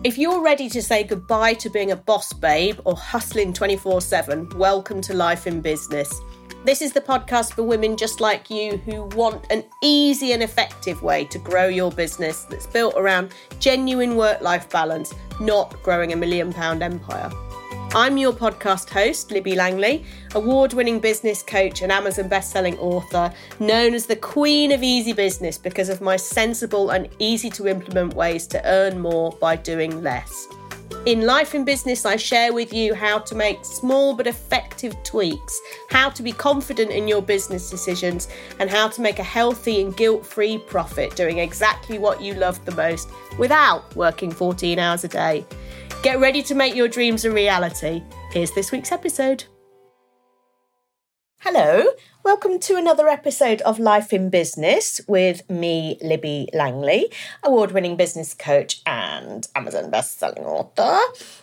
If you're ready to say goodbye to being a boss babe or hustling 24/7, welcome to Life in Business. This is the podcast for women just like you who want an easy and effective way to grow your business that's built around genuine work-life balance, not growing a £1 million empire. I'm your podcast host, Libby Langley, award-winning business coach and Amazon best-selling author, known as the Queen of Easy Business because of my sensible and easy-to-implement ways to earn more by doing less. In Life in Business, I share with you how to make small but effective tweaks, how to be confident in your business decisions, and how to make a healthy and guilt-free profit doing exactly what you love the most without working 14 hours a day. Get ready to make your dreams a reality. Here's this week's episode. Hello, welcome to another episode of Life in Business with me, Libby Langley, award-winning business coach and Amazon best-selling author.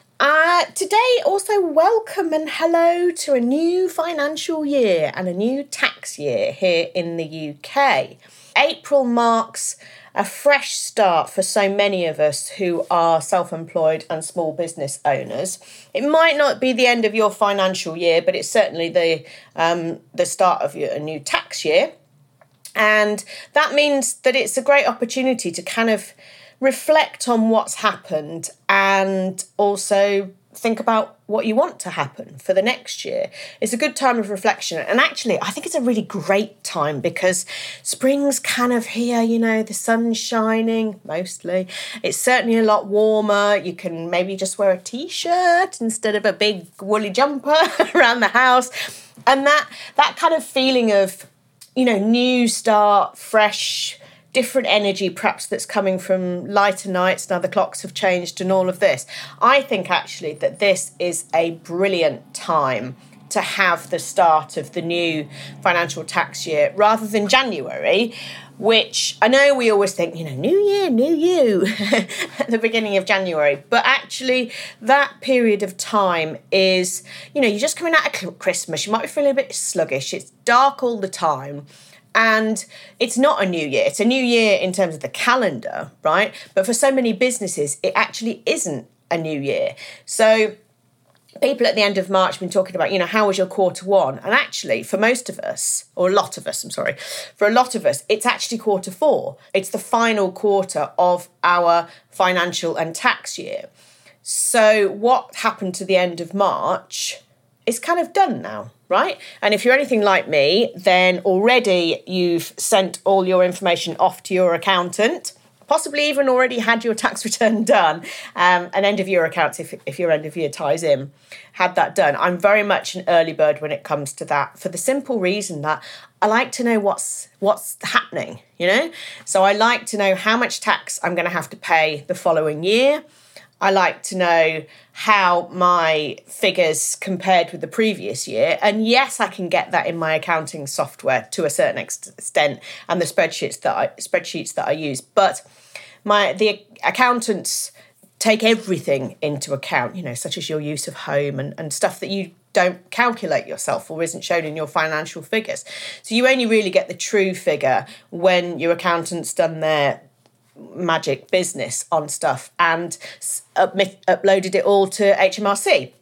Today, also welcome and hello to a new financial year and a new tax year here in the UK. April marks a fresh start for so many of us who are self-employed and small business owners. It might not be the end of your financial year, but it's certainly the start of a new tax year. And that means that it's a great opportunity to kind of reflect on what's happened and also think about what you want to happen for the next year. It's a good time of reflection. And actually, I think it's a really great time because spring's kind of here, you know, the sun's shining, mostly. It's certainly a lot warmer. You can maybe just wear a t-shirt instead of a big woolly jumper around the house. And that kind of feeling of, you know, new start, fresh, different energy perhaps that's coming from lighter nights, now the clocks have changed and all of this. I think actually that this is a brilliant time to have the start of the new financial tax year rather than January, which I know we always think, you know, new year, new you at the beginning of January. But actually that period of time is, you know, you're just coming out of Christmas. You might be feeling a bit sluggish. It's dark all the time. And it's not a new year. It's a new year in terms of the calendar, right? But for so many businesses, it actually isn't a new year. So people at the end of March have been talking about, you know, how was your quarter one? And actually, for most of us, or a lot of us, for a lot of us, it's actually quarter four. It's the final quarter of our financial and tax year. So what happened to the end of March is kind of done now. Right? And if you're anything like me, then already you've sent all your information off to your accountant, possibly even already had your tax return done, an end of year accounts if your end of year ties in, had that done. I'm very much an early bird when it comes to that for the simple reason that I like to know what's happening, you know? So I like to know how much tax I'm going to have to pay the following year. I like to know how my figures compared with the previous year. And yes, I can get that in my accounting software to a certain extent and the spreadsheets that I use. But the accountants take everything into account, you know, such as your use of home and stuff that you don't calculate yourself or isn't shown in your financial figures. So you only really get the true figure when your accountant's done their magic business on stuff and uploaded it all to HMRC.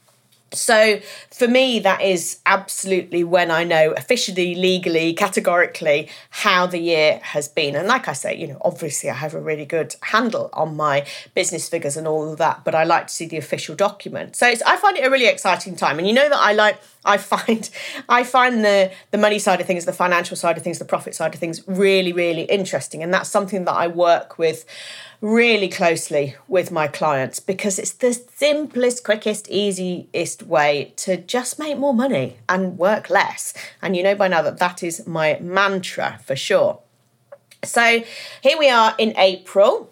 So for me, that is absolutely when I know officially, legally, categorically how the year has been. And like I say, you know, obviously I have a really good handle on my business figures and all of that, but I like to see the official document. So I find it a really exciting time. And you know that I find the money side of things, the financial side of things, the profit side of things really, really interesting. And that's something that I work with really closely with my clients because it's the simplest, quickest, easiest way to just make more money and work less. And you know by now that is my mantra for sure. So here we are in April,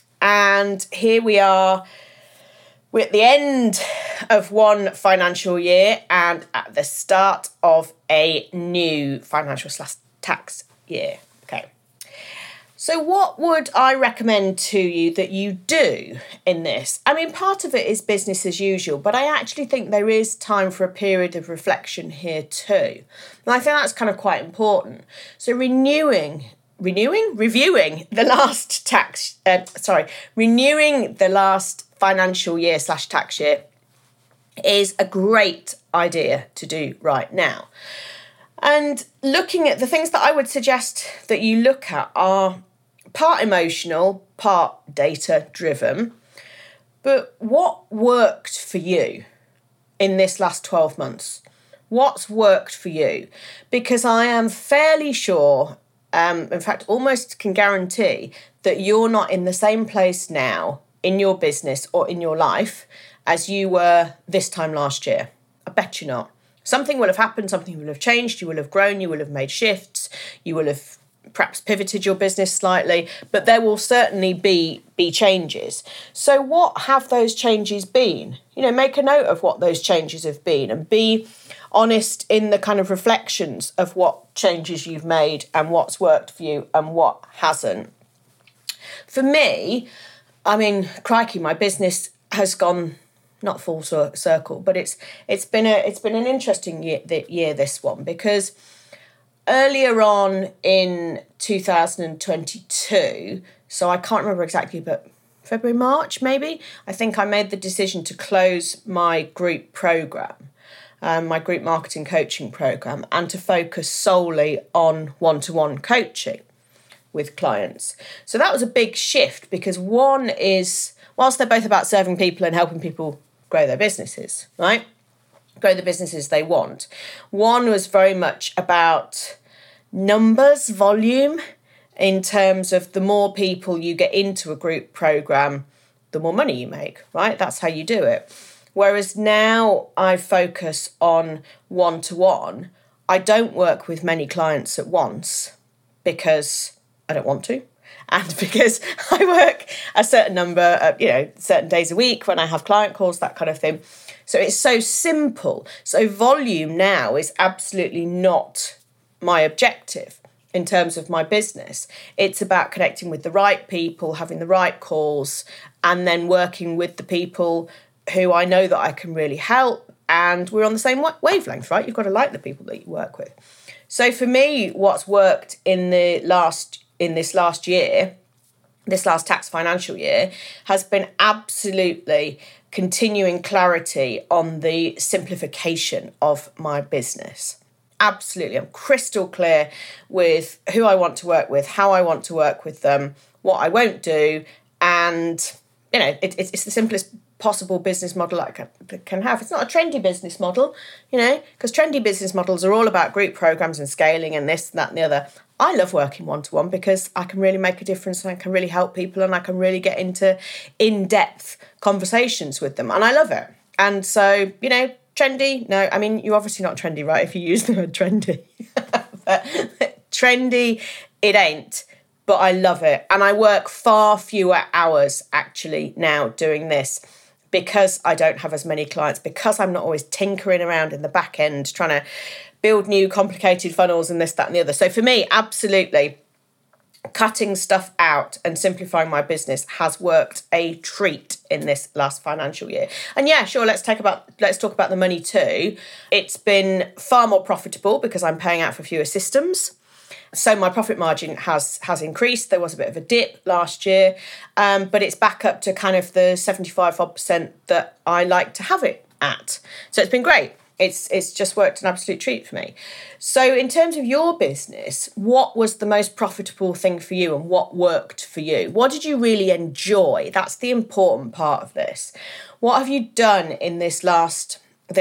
and here we are. We're at the end of one financial year and at the start of a new financial / tax year. Okay. So what would I recommend to you that you do in this? I mean, part of it is business as usual, but I actually think there is time for a period of reflection here too. And I think that's kind of quite important. So reviewing the last financial year / tax year is a great idea to do right now. And looking at the things that I would suggest that you look at are part emotional, part data driven. But what worked for you in this last 12 months? What's worked for you? Because I am fairly sure, in fact, almost can guarantee that you're not in the same place now in your business or in your life as you were this time last year. I bet you're not. Something will have happened, something will have changed, you will have grown, you will have made shifts, you will have perhaps pivoted your business slightly, but there will certainly be changes. So what have those changes been? Make a note of what those changes have been and be honest in the kind of reflections of what changes you've made and what's worked for you and what hasn't. For me, crikey, my business has gone not full circle, but it's been an interesting year this one, because earlier on in 2022, so I can't remember exactly, but February, March maybe, I think I made the decision to close my group program, my group marketing coaching program, and to focus solely on one-to-one coaching with clients. So that was a big shift, because one is, whilst they're both about serving people and helping people grow their businesses, right? Grow the businesses they want. One was very much about numbers, volume, in terms of the more people you get into a group program, the more money you make, right? That's how you do it. Whereas now I focus on one-to-one. I don't work with many clients at once because I don't want to. And because I work a certain number of, certain days a week when I have client calls, that kind of thing. So it's so simple. So volume now is absolutely not my objective in terms of my business. It's about connecting with the right people, having the right calls, and then working with the people who I know that I can really help. And we're on the same wavelength, right? You've got to like the people that you work with. So for me, what's worked in this last year, this last tax financial year, has been absolutely continuing clarity on the simplification of my business. Absolutely. I'm crystal clear with who I want to work with, how I want to work with them, what I won't do. And, it's the simplest possible business model I can have. It's not a trendy business model, because trendy business models are all about group programs and scaling and this, that and the other. I love working one-to-one because I can really make a difference and I can really help people and I can really get into in-depth conversations with them. And I love it. And so, trendy? No, you're obviously not trendy, right, if you use the word trendy. But trendy, it ain't. But I love it. And I work far fewer hours, actually, now doing this because I don't have as many clients, because I'm not always tinkering around in the back end trying to build new complicated funnels and this, that, and the other. So for me, absolutely, cutting stuff out and simplifying my business has worked a treat in this last financial year. And yeah, sure, let's talk about the money too. It's been far more profitable because I'm paying out for fewer systems. So my profit margin has increased. There was a bit of a dip last year, but it's back up to kind of the 75% that I like to have it at. So it's been great. It's just worked an absolute treat for me. So in terms of your business, what was the most profitable thing for you and what worked for you? What did you really enjoy? That's the important part of this. What have you done in this last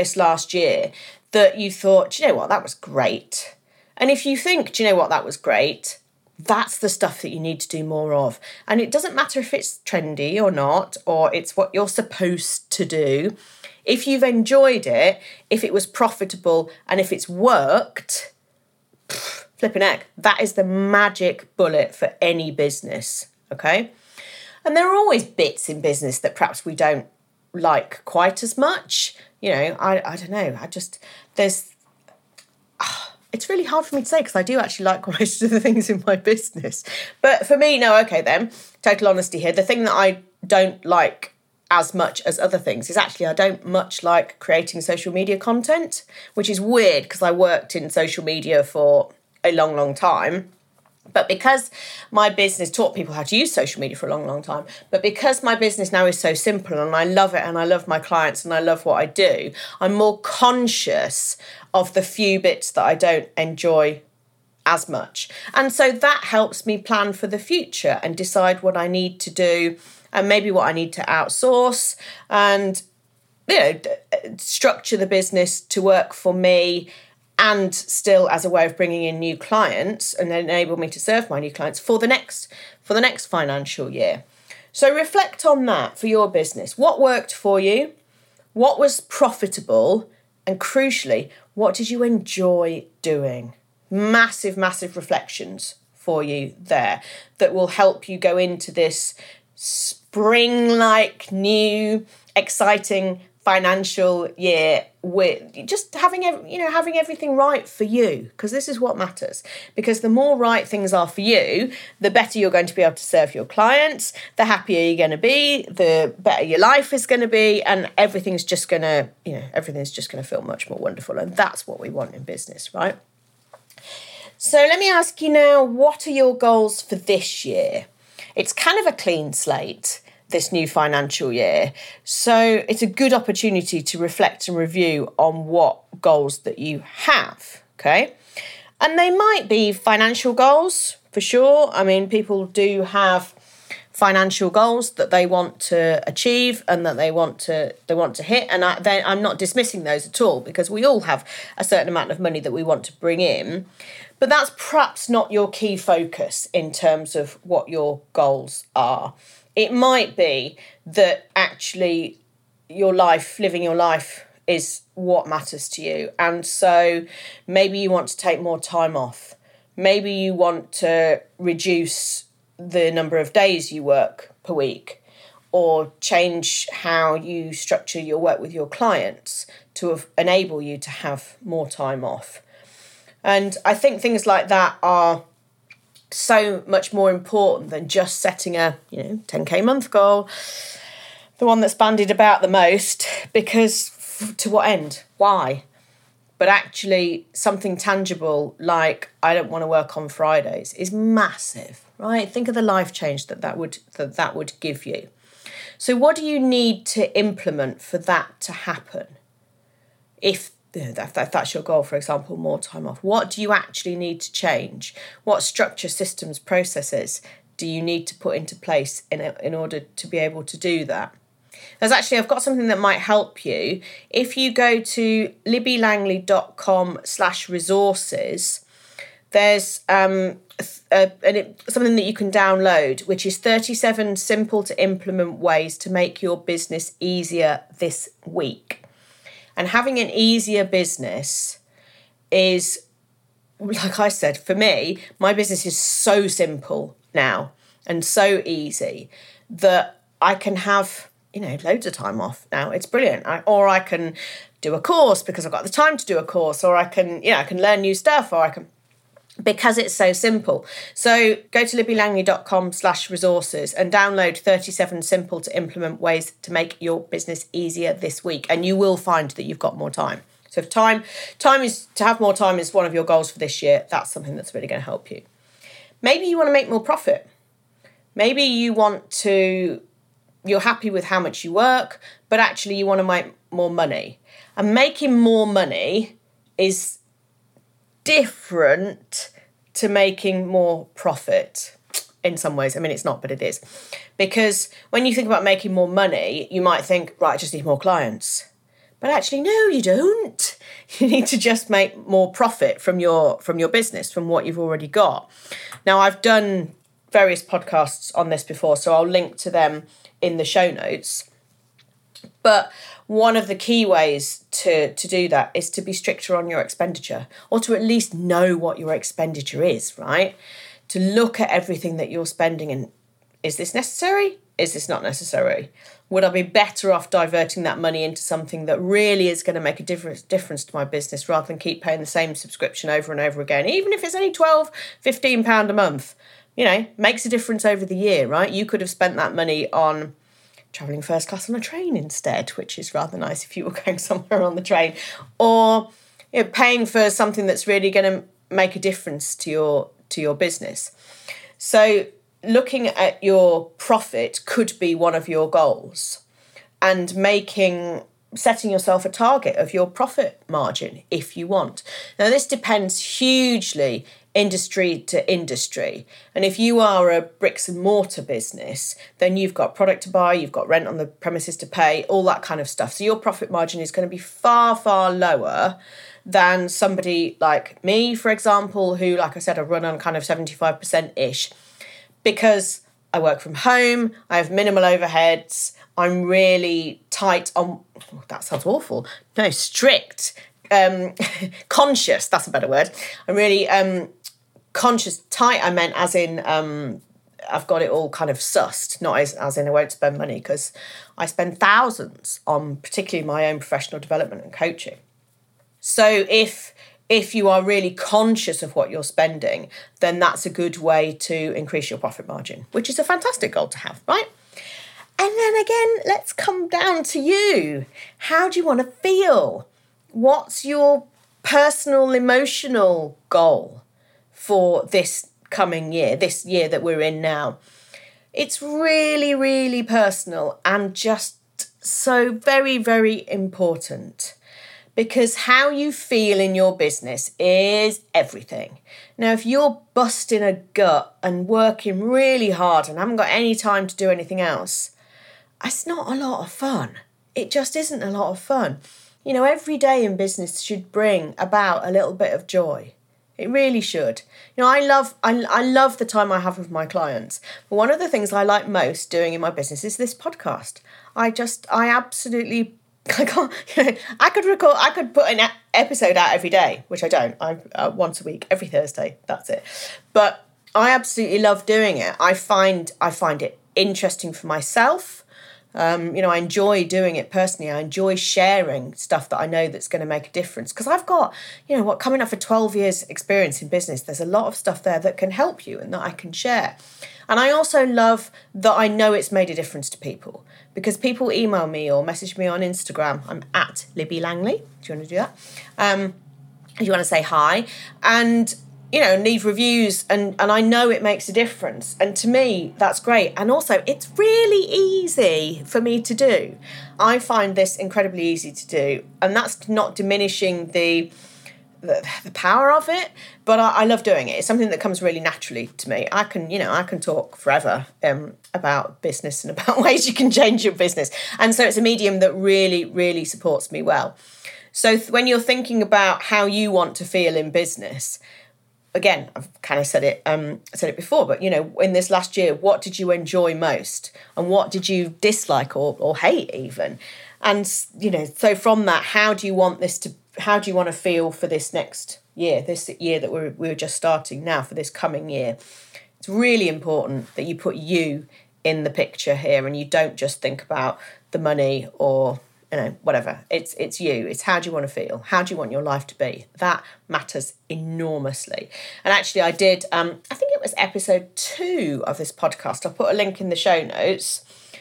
year that you thought, do you know what, that was great? And if you think, do you know what, that was great, that's the stuff that you need to do more of. And it doesn't matter if it's trendy or not, or it's what you're supposed to do. If you've enjoyed it, if it was profitable, and if it's worked, flipping heck, that is the magic bullet for any business, okay? And there are always bits in business that perhaps we don't like quite as much. I don't know. It's really hard for me to say because I do actually like most of the things in my business. But for me, no, okay then, total honesty here. The thing that I don't like as much as other things is actually I don't much like creating social media content, which is weird because I worked in social media for a long, long time. But because my business taught people how to use social media for a long, long time, but because my business now is so simple and I love it and I love my clients and I love what I do, I'm more conscious of the few bits that I don't enjoy as much. And so that helps me plan for the future and decide what I need to do and maybe what I need to outsource and, structure the business to work for me and still as a way of bringing in new clients and enable me to serve my new clients for the next financial year. So reflect on that for your business. What worked for you? What was profitable? And crucially, what did you enjoy doing? Massive, massive reflections for you there that will help you go into this spring-like, new, exciting financial year with just having everything right for you, because this is what matters. Because the more right things are for you, the better you're going to be able to serve your clients, the happier you're going to be, the better your life is going to be, and everything's just going to feel much more wonderful. And that's what we want in business, right? So let me ask you now, what are your goals for this year? It's kind of a clean slate, this new financial year. So it's a good opportunity to reflect and review on what goals that you have, okay? And they might be financial goals, for sure. I mean, people do have financial goals that they want to achieve and that they want to hit. And I'm not dismissing those at all, because we all have a certain amount of money that we want to bring in. But that's perhaps not your key focus in terms of what your goals are. It might be that actually living your life is what matters to you. And so maybe you want to take more time off. Maybe you want to reduce the number of days you work per week, or change how you structure your work with your clients to enable you to have more time off. And I think things like that are so much more important than just setting a 10k month goal, the one that's bandied about the most, because to what end? Why? But actually something tangible like I don't want to work on Fridays is massive, right? Think of the life change that would give you. So what do you need to implement for that to happen? If that's your goal, for example, more time off. What do you actually need to change? What structure, systems, processes do you need to put into place in order to be able to do that? I've got something that might help you. If you go to libbylangley.com/resources, there's something that you can download, which is 37 simple to implement ways to make your business easier this week. And having an easier business is, like I said, for me, my business is so simple now and so easy that I can have, loads of time off now. It's brilliant. Or I can do a course because I've got the time to do a course, or I can learn new stuff, because it's so simple. So go to libbylangley.com/resources and download 37 simple to implement ways to make your business easier this week. And you will find that you've got more time. So if to have more time is one of your goals for this year, that's something that's really going to help you. Maybe you want to make more profit. Maybe you're happy with how much you work, but actually you want to make more money. And making more money is different to making more profit in some ways. I mean, it's not, but it is. Because when you think about making more money, you might think, right, I just need more clients. But actually, no, you don't. You need to just make more profit from your business, from what you've already got. Now, I've done various podcasts on this before, so I'll link to them in the show notes. But one of the key ways to do that is to be stricter on your expenditure, or to at least know what your expenditure is, right? To look at everything that you're spending and, is this necessary? Is this not necessary? Would I be better off diverting that money into something that really is going to make a difference to my business, rather than keep paying the same subscription over and over again, even if it's only £12, £15 a month? Makes a difference over the year, right? You could have spent that money on travelling first class on a train instead, which is rather nice if you were going somewhere on the train, or paying for something that's really going to make a difference to to your business. So looking at your profit could be one of your goals, and setting yourself a target of your profit margin if you want. Now, this depends hugely industry to industry. And if you are a bricks and mortar business, then you've got product to buy, you've got rent on the premises to pay, all that kind of stuff. So your profit margin is going to be far, far lower than somebody like me, for example, who, like I said, I run on kind of 75%-ish, because I work from home, I have minimal overheads, I'm really tight on, that sounds awful, no, strict, conscious, that's a better word. I'm really conscious, tight, I meant as in I've got it all kind of sussed, not as in I won't spend money, because I spend thousands on particularly my own professional development and coaching. So if you are really conscious of what you're spending, then that's a good way to increase your profit margin, which is a fantastic goal to have, right? And then again, let's come down to you. How do you want to feel? What's your personal, emotional goal for this coming year, this year that we're in now? It's really, really personal and just so very, very important, because how you feel in your business is everything. Now, if you're busting a gut and working really hard and haven't got any time to do anything else, it's not a lot of fun. It just isn't a lot of fun. You know, every day in business should bring about a little bit of joy. It really should. You know, I love the time I have with my clients. But one of the things I like most doing in my business is this podcast. I absolutely, I can't, I could put an episode out every day, which I don't. I once a week, every Thursday, that's it. But I absolutely love doing it. I find it interesting for myself. I enjoy doing it personally. I enjoy sharing stuff that I know that's going to make a difference, because I've got, coming up for 12 years experience in business. There's a lot of stuff there that can help you and that I can share. And I also love that I know it's made a difference to people, because people email me or message me on Instagram. I'm at Libby Langley. Do you want to do that? If you want to say hi, and leave reviews, and I know it makes a difference. And to me, that's great. And also, it's really easy for me to do. I find this incredibly easy to do. And that's not diminishing the power of it, but I love doing it. It's something that comes really naturally to me. I can talk forever about business and about ways you can change your business. And so it's a medium that really, really supports me well. So when you're thinking about how you want to feel in business, again, I've kind of said it before, but, in this last year, what did you enjoy most? And what did you dislike or hate even? And, so from that, how do you want to feel for this next year, this year that we're just starting now, for this coming year? It's really important that you put you in the picture here, and you don't just think about the money or whatever. It's you. It's how do you want to feel? How do you want your life to be? That matters enormously. And actually I did, I think it was episode 2 of this podcast, I'll put a link in the show notes,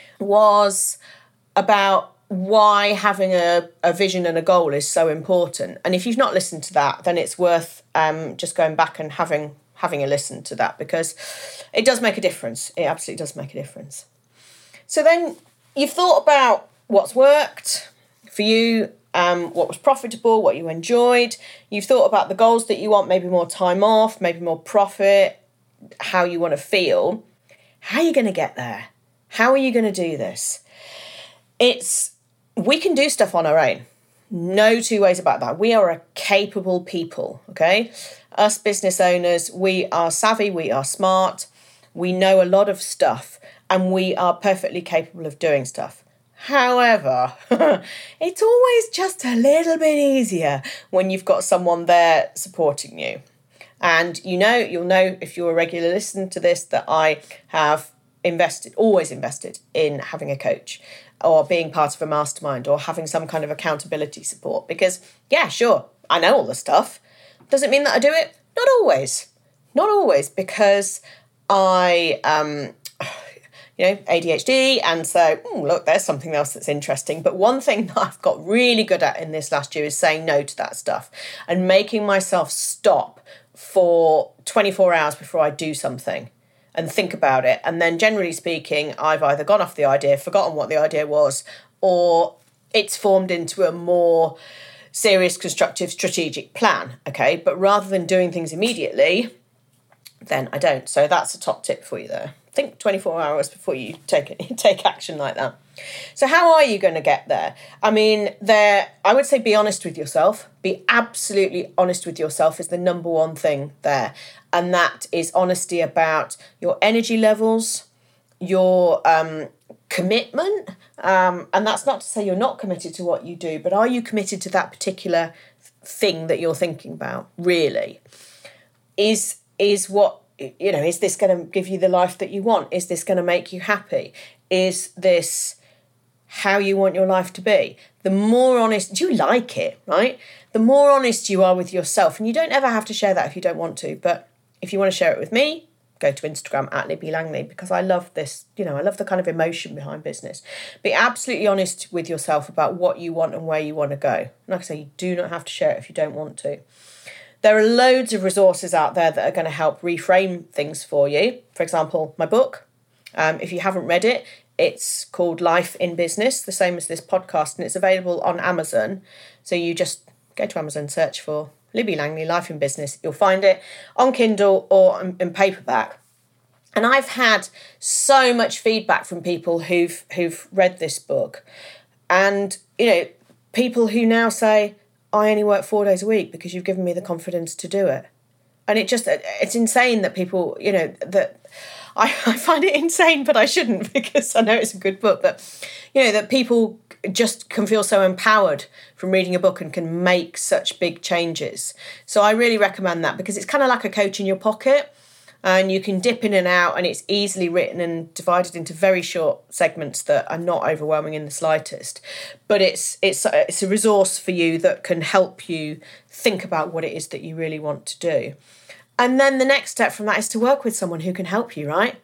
was about why having a vision and a goal is so important. And if you've not listened to that, then it's worth just going back and having a listen to that, because it does make a difference. It absolutely does make a difference. So then you've thought about what's worked for you, what was profitable, what you enjoyed. You've thought about the goals that you want, maybe more time off, maybe more profit, how you want to feel. How are you going to get there? How are you going to do this? We can do stuff on our own. No two ways about that. We are a capable people, okay? Us business owners, we are savvy, we are smart, we know a lot of stuff, and we are perfectly capable of doing stuff. However, it's always just a little bit easier when you've got someone there supporting you. And you'll know if you're a regular listener to this that I have always invested in having a coach, or being part of a mastermind, or having some kind of accountability support. Because, yeah, sure, I know all the stuff. Does it mean that I do it? Not always. Not always, because I ADHD, and so look, there's something else that's interesting. But one thing that I've got really good at in this last year is saying no to that stuff, and making myself stop for 24 hours before I do something and think about it. And then generally speaking, I've either gone off the idea, forgotten what the idea was, or it's formed into a more serious, constructive, strategic plan. Okay. But rather than doing things immediately, then I don't. So that's a top tip for you there. Think 24 hours before you take action like that. So how are you going to get there? I mean, I would say be honest with yourself. Be absolutely honest with yourself is the number one thing there. And that is honesty about your energy levels, your commitment. And that's not to say you're not committed to what you do, but are you committed to that particular thing that you're thinking about, really? Is what, is this going to give you the life that you want? Is this going to make you happy? Is this how you want your life to be? The more honest, do you like it, right? The more honest you are with yourself, and you don't ever have to share that if you don't want to, but if you want to share it with me, go to Instagram at Libby Langley, because I love this, I love the kind of emotion behind business. Be absolutely honest with yourself about what you want and where you want to go. Like I say, you do not have to share it if you don't want to. There are loads of resources out there that are going to help reframe things for you. For example, my book. If you haven't read it, it's called Life in Business, the same as this podcast, and it's available on Amazon. So you just go to Amazon, search for Libby Langley, Life in Business. You'll find it on Kindle or in paperback. And I've had so much feedback from people who've read this book. And, people who now say, I only work 4 days a week because you've given me the confidence to do it. And it's insane that people, that I find it insane, but I shouldn't, because I know it's a good book, but, that people just can feel so empowered from reading a book and can make such big changes. So I really recommend that, because it's kind of like a coach in your pocket, and you can dip in and out, and it's easily written and divided into very short segments that are not overwhelming in the slightest. But it's a resource for you that can help you think about what it is that you really want to do. And then the next step from that is to work with someone who can help you, right?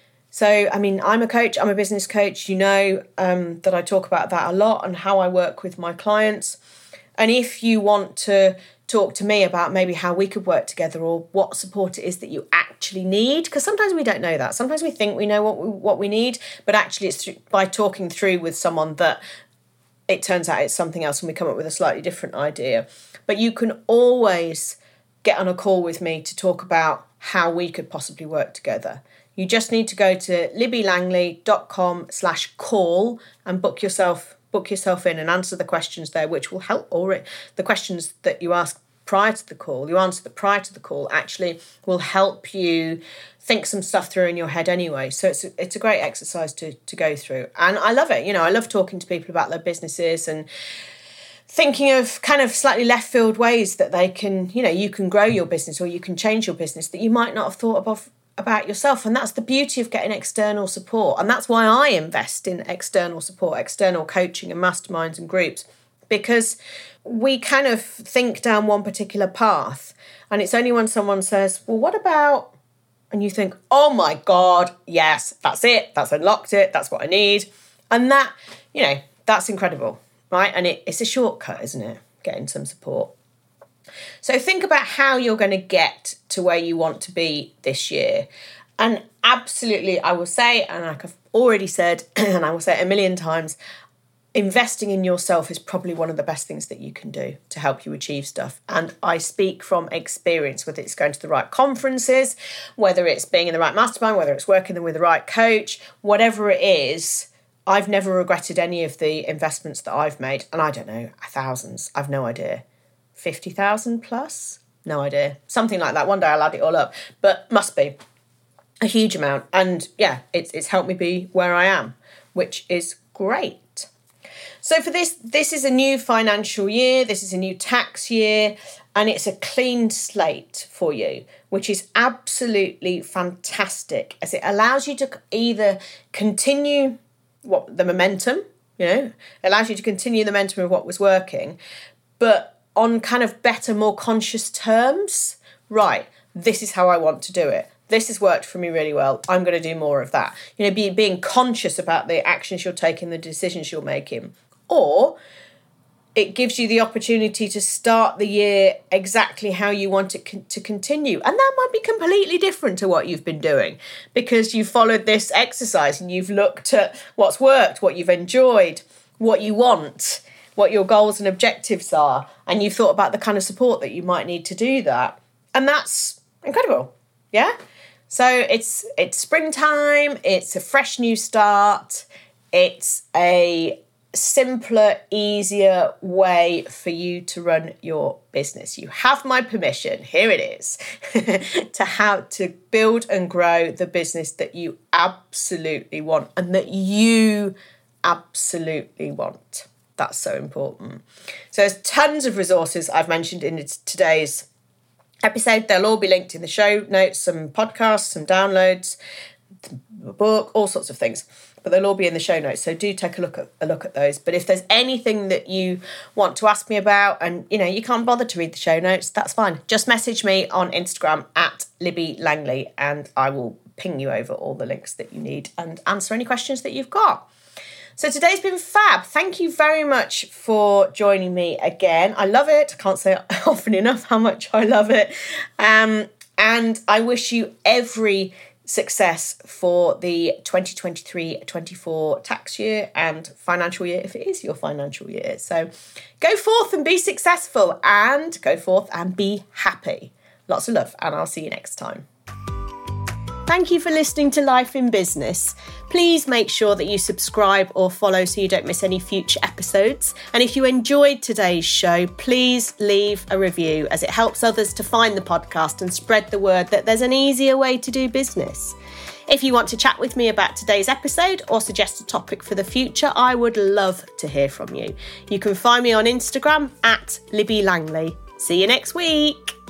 So, I mean, I'm a coach, I'm a business coach, that I talk about that a lot and how I work with my clients. And if you want to talk to me about maybe how we could work together, or what support it is that you actually need, because sometimes we don't know that. Sometimes we think we know what we need, but actually it's by talking through with someone that it turns out it's something else and we come up with a slightly different idea. But you can always get on a call with me to talk about how we could possibly work together. You just need to go to libbylangley.com/call and book yourself in and answer the questions there, which will help, or the questions that you ask prior to the call, you answer that prior to the call, actually will help you think some stuff through in your head anyway. So it's a great exercise to go through. And I love it. I love talking to people about their businesses and thinking of kind of slightly left field ways that they can, you can grow your business, or you can change your business that you might not have thought about yourself. And that's the beauty of getting external support. And that's why I invest in external support, external coaching and masterminds and groups, because we kind of think down one particular path. And it's only when someone says, well, what about, and you think, oh my God, yes, that's it. That's unlocked it. That's what I need. And that, that's incredible, right? And it's a shortcut, isn't it? Getting some support. So think about how you're going to get to where you want to be this year. And absolutely, I will say, and like I've already said, and I will say it a million times, investing in yourself is probably one of the best things that you can do to help you achieve stuff. And I speak from experience, whether it's going to the right conferences, whether it's being in the right mastermind, whether it's working with the right coach, whatever it is, I've never regretted any of the investments that I've made. And I don't know, thousands, I've no idea. 50,000 plus? No idea. Something like that. One day I'll add it all up. But must be a huge amount. And yeah, it's helped me be where I am, which is great. So for this is a new financial year. This is a new tax year. And it's a clean slate for you, which is absolutely fantastic, as it allows you to either continue the momentum, allows you to continue the momentum of what was working, but on kind of better, more conscious terms. Right, this is how I want to do it. This has worked for me really well. I'm going to do more of that. Being conscious about the actions you're taking, the decisions you're making. Or it gives you the opportunity to start the year exactly how you want it to continue. And that might be completely different to what you've been doing because you followed this exercise and you've looked at what's worked, what you've enjoyed, what you want, what your goals and objectives are, and you've thought about the kind of support that you might need to do that. And that's incredible, yeah? So it's springtime, it's a fresh new start, it's a simpler, easier way for you to run your business. You have my permission, here it is, to build and grow the business that you absolutely want and that you absolutely want. That's so important. So there's tons of resources I've mentioned in today's episode. They'll all be linked in the show notes, some podcasts, some downloads, the book, all sorts of things. But they'll all be in the show notes. So do take a look at those. But if there's anything that you want to ask me about and, you can't bother to read the show notes, that's fine. Just message me on Instagram at Libby Langley and I will ping you over all the links that you need and answer any questions that you've got. So today's been fab. Thank you very much for joining me again. I love it. I can't say often enough how much I love it. And I wish you every success for the 2023-24 tax year and financial year, if it is your financial year. So go forth and be successful and go forth and be happy. Lots of love and I'll see you next time. Thank you for listening to Life in Business. Please make sure that you subscribe or follow so you don't miss any future episodes. And if you enjoyed today's show, please leave a review as it helps others to find the podcast and spread the word that there's an easier way to do business. If you want to chat with me about today's episode or suggest a topic for the future, I would love to hear from you. You can find me on Instagram at Libby Langley. See you next week.